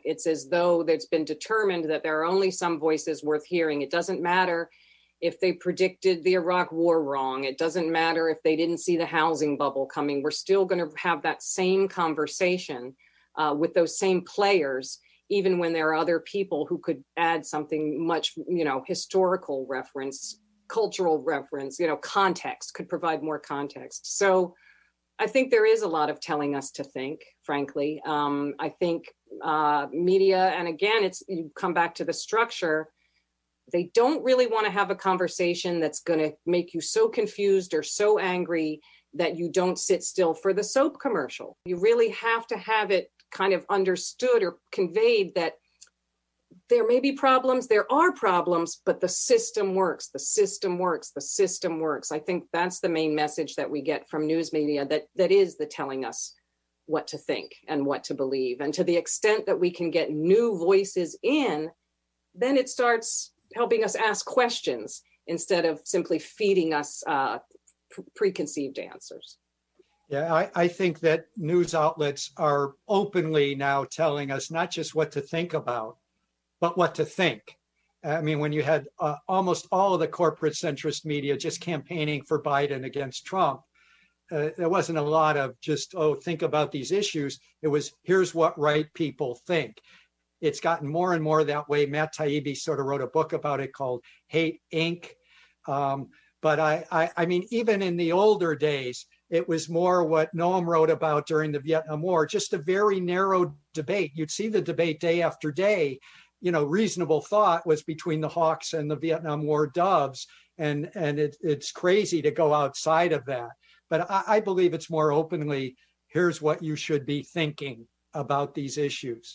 It's as though it's been determined that there are only some voices worth hearing. It doesn't matter if they predicted the Iraq war wrong. It doesn't matter if they didn't see the housing bubble coming. We're still going to have that same conversation uh, with those same players, even when there are other people who could add something much, you know, historical reference, cultural reference, you know, context, could provide more context. So I think there is a lot of telling us to think, frankly. Um, I think uh, media, and again, it's you come back to the structure, they don't really want to have a conversation that's going to make you so confused or so angry that you don't sit still for the soap commercial. You really have to have it kind of understood or conveyed that there may be problems, there are problems, but the system works, the system works, the system works. I think that's the main message that we get from news media, that that is the telling us what to think and what to believe. And to the extent that we can get new voices in, then it starts helping us ask questions instead of simply feeding us uh, pre- preconceived answers. Yeah, I, I think that news outlets are openly now telling us not just what to think about, but what to think. I mean, when you had uh, almost all of the corporate centrist media just campaigning for Biden against Trump, uh, there wasn't a lot of just, oh, think about these issues. It was, here's what right people think. It's gotten more and more that way. Matt Taibbi sort of wrote a book about it called Hate Incorporated. Um, but I, I, I mean, even in the older days, it was more what Noam wrote about during the Vietnam War, just a very narrow debate. You'd see the debate day after day. You know, reasonable thought was between the Hawks and the Vietnam War doves. And, and it, it's crazy to go outside of that. But I, I believe it's more openly, here's what you should be thinking about these issues.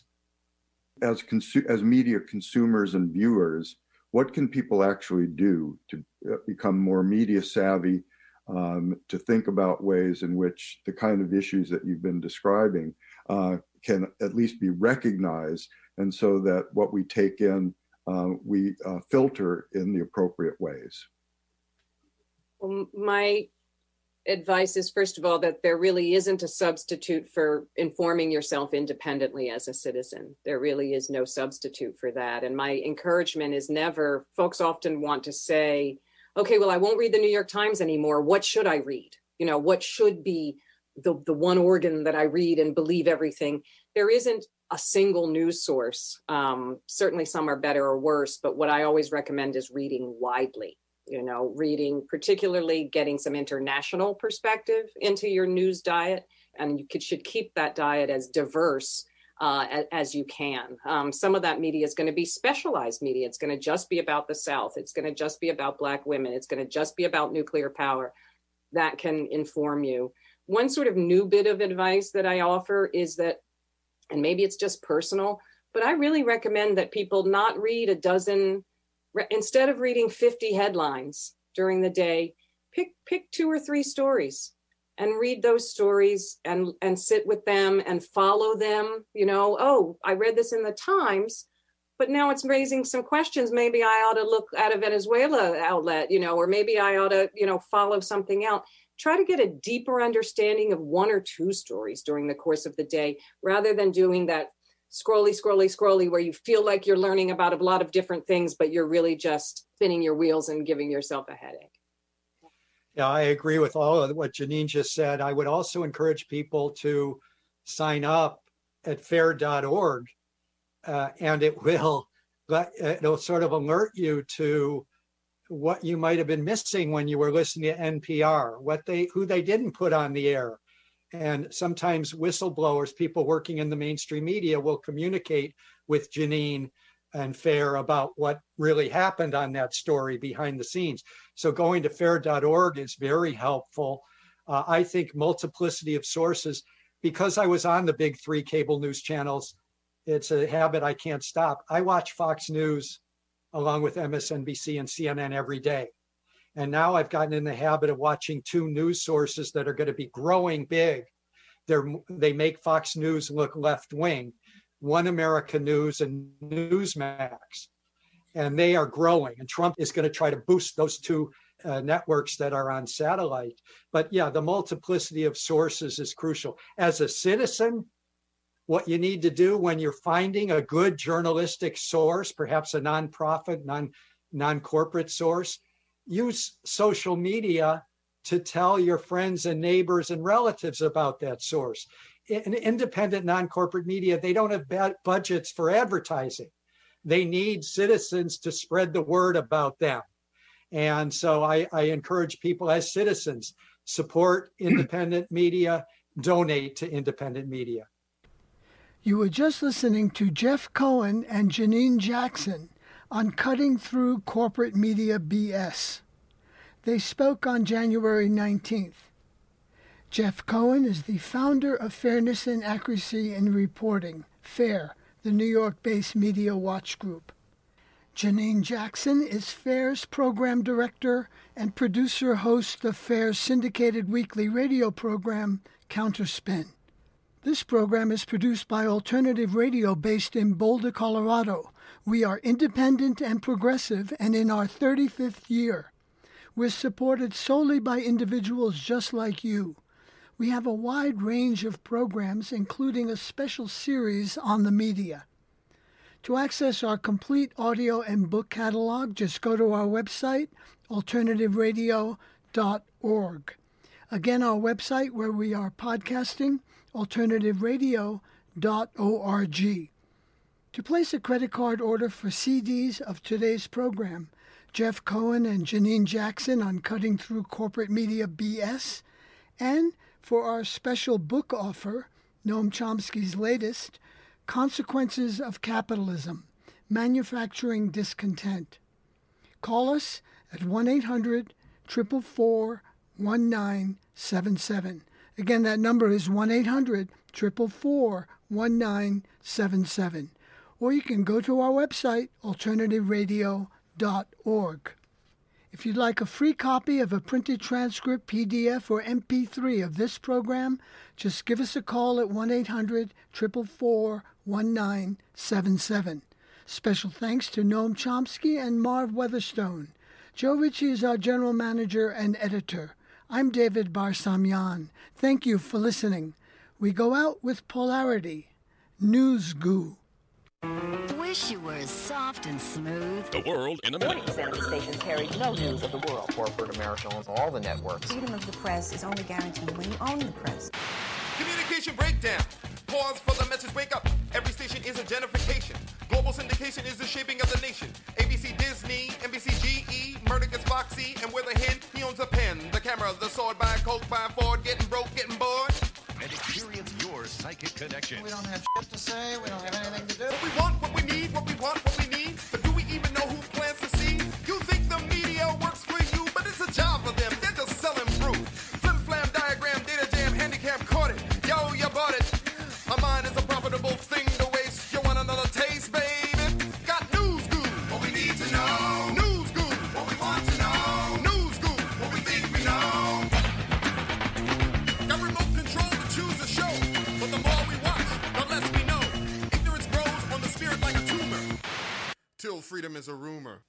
As consu- as media consumers and viewers, what can people actually do to become more media savvy, um, to think about ways in which the kind of issues that you've been describing uh, can at least be recognized, and so that what we take in, uh, we uh, filter in the appropriate ways? Well, my advice is, first of all, that there really isn't a substitute for informing yourself independently as a citizen. There really is no substitute for that. And my encouragement is never, folks often want to say, okay, well, I won't read the New York Times anymore. What should I read? You know, what should be the, the one organ that I read and believe everything? There isn't a single news source. Um, certainly some are better or worse, but what I always recommend is reading widely. You know, reading, particularly getting some international perspective into your news diet, and you could, should keep that diet as diverse uh, as, as you can. Um, some of that media is going to be specialized media. It's going to just be about the South. It's going to just be about Black women. It's going to just be about nuclear power. That can inform you. One sort of new bit of advice that I offer is that, and maybe it's just personal, but I really recommend that people not read a dozen. Instead of reading fifty headlines during the day, pick pick two or three stories and read those stories and, and sit with them and follow them. You know, oh, I read this in the Times, but now it's raising some questions. Maybe I ought to look at a Venezuela outlet, you know, or maybe I ought to, you know, follow something out. Try to get a deeper understanding of one or two stories during the course of the day, rather than doing that scrolly, scrolly, scrolly, where you feel like you're learning about a lot of different things, but you're really just spinning your wheels and giving yourself a headache. Yeah, I agree with all of what Janine just said. I would also encourage people to sign up at fair dot org, uh, and it will it'll sort of alert you to what you might have been missing when you were listening to N P R, what they who they didn't put on the air. And sometimes whistleblowers, people working in the mainstream media, will communicate with Janine and FAIR about what really happened on that story behind the scenes. So going to fair dot org is very helpful. Uh, I think multiplicity of sources, because I was on the big three cable news channels, it's a habit I can't stop. I watch Fox News along with M S N B C and C N N every day. And now I've gotten in the habit of watching two news sources that are going to be growing big. They're, they make Fox News look left-wing, One America News and Newsmax. And they are growing. And Trump is going to try to boost those two uh, networks that are on satellite. But yeah, the multiplicity of sources is crucial. As a citizen, what you need to do when you're finding a good journalistic source, perhaps a nonprofit, non, non-corporate source, use social media to tell your friends and neighbors and relatives about that source. In independent non-corporate media, they don't have bad budgets for advertising. They need citizens to spread the word about them. And so I, I encourage people as citizens, support independent media, donate to independent media. You were just listening to Jeff Cohen and Janine Jackson on Cutting Through Corporate Media B S. They spoke on January nineteenth. Jeff Cohen is the founder of Fairness and Accuracy in Reporting, FAIR, the New York-based media watch group. Janine Jackson is FAIR's program director and producer-host of FAIR's syndicated weekly radio program, Counterspin. This program is produced by Alternative Radio based in Boulder, Colorado. We are independent and progressive and in our thirty-fifth year. We're supported solely by individuals just like you. We have a wide range of programs, including a special series on the media. To access our complete audio and book catalog, just go to our website, alternative radio dot org. Again, our website where we are podcasting, alternative radio dot org. To place a credit card order for C Ds of today's program, Jeff Cohen and Janine Jackson on Cutting Through Corporate Media B S, and for our special book offer, Noam Chomsky's latest, Consequences of Capitalism, Manufacturing Discontent. Call us at one eight hundred, four four four, one nine seven seven. Again, that number is one eight hundred, four four four, one nine seven seven. Or you can go to our website, alternative radio dot org. If you'd like a free copy of a printed transcript, P D F, or M P three of this program, just give us a call at one eight hundred, four four four, one nine seven seven. Special thanks to Noam Chomsky and Marv Weatherstone. Joe Ritchie is our general manager and editor. I'm David Barsamian. Thank you for listening. We go out with Polarity, News Goo. Wish you were as soft and smooth. The world in a minute. forty percent of the stations carry no news of the world. Corporate America owns all the networks. Freedom of the press is only guaranteed when you own the press. Communication breakdown. Pause for the message. Wake up. Every station is a gentrification. Global syndication is the shaping of the nation. A B C Disney, N B C G E, Murdoch is Foxy, and with a hen, he owns a pen, the camera, the sword, by a Coke, by a Ford, getting broke, getting bored. And experience your psychic connection. We don't have shit to say. We don't have anything to do. What we want, what we need, what we want, what we need. But do we even know who plants the seed? You think the media works for you, but it's a job for them. They're just selling fruit. Flim flam diagram, data jam, handicap caught it. Yo, you bought it. A mind is a profitable thing to waste. You want another taste, baby? Got news good. What we need to know. News good. What we want to know. News good. What we think we know. Got remote control to choose a show. But the more we watch, the less we know. Ignorance grows on the spirit like a tumor. Till freedom is a rumor.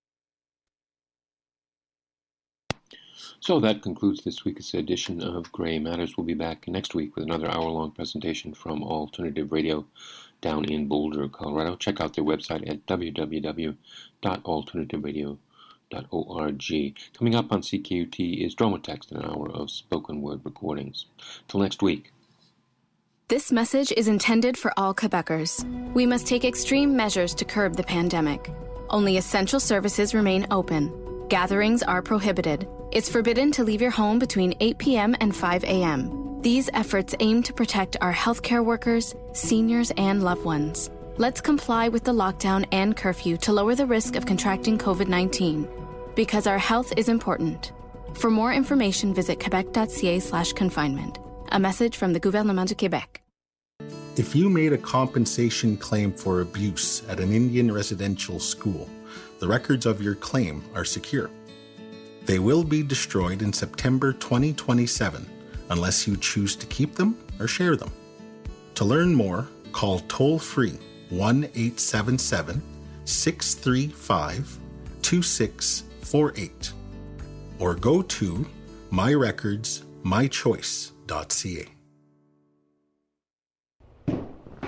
So that concludes this week's edition of Gray Matters. We'll be back next week with another hour-long presentation from Alternative Radio down in Boulder, Colorado. Check out their website at w w w dot alternative radio dot org. Coming up on C K U T is Dromotext, an hour of spoken word recordings. Till next week. This message is intended for all Quebecers. We must take extreme measures to curb the pandemic. Only essential services remain open. Gatherings are prohibited. It's forbidden to leave your home between eight p.m. and five a.m. These efforts aim to protect our healthcare workers, seniors, and loved ones. Let's comply with the lockdown and curfew to lower the risk of contracting covid nineteen, because our health is important. For more information, visit quebec.ca slash confinement. A message from the Gouvernement du Québec. If you made a compensation claim for abuse at an Indian residential school, the records of your claim are secure. They will be destroyed in September twenty twenty-seven unless you choose to keep them or share them. To learn more, call toll-free one eight seven seven, six three five, two six four eight or go to my records my choice dot c a.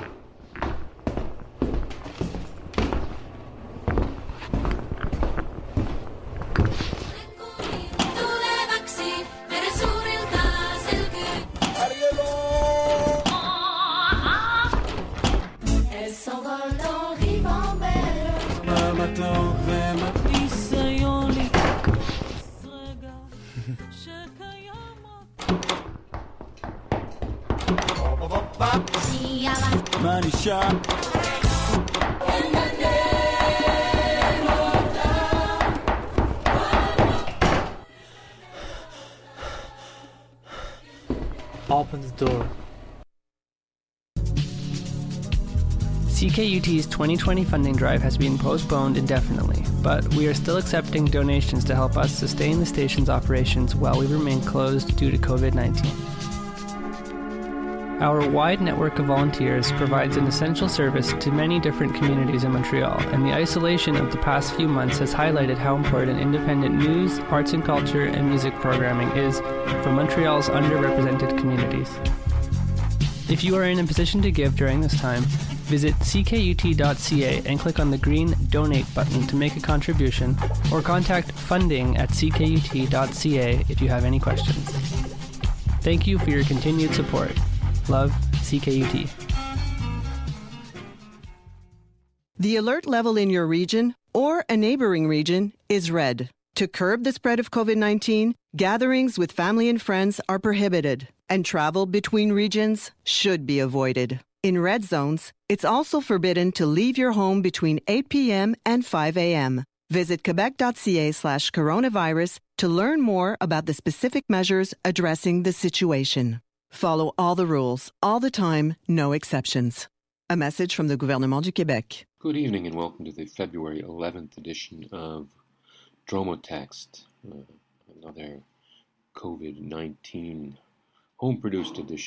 Money shot. Open the door. C K U T's twenty twenty funding drive has been postponed indefinitely, but we are still accepting donations to help us sustain the station's operations while we remain closed due to COVID nineteen. Our wide network of volunteers provides an essential service to many different communities in Montreal, and the isolation of the past few months has highlighted how important independent news, arts and culture, and music programming is for Montreal's underrepresented communities. If you are in a position to give during this time, visit c k u t dot c a and click on the green Donate button to make a contribution, or contact funding at c k u t dot c a if you have any questions. Thank you for your continued support. Love, C K U T. The alert level in your region or a neighboring region is red. To curb the spread of COVID nineteen, gatherings with family and friends are prohibited, and travel between regions should be avoided. In red zones, it's also forbidden to leave your home between eight p.m. and five a.m. Visit quebec dot c a slash coronavirus to learn more about the specific measures addressing the situation. Follow all the rules, all the time, no exceptions. A message from the Gouvernement du Québec. Good evening and welcome to the February eleventh edition of Dromotext, uh, another COVID nineteen home-produced edition.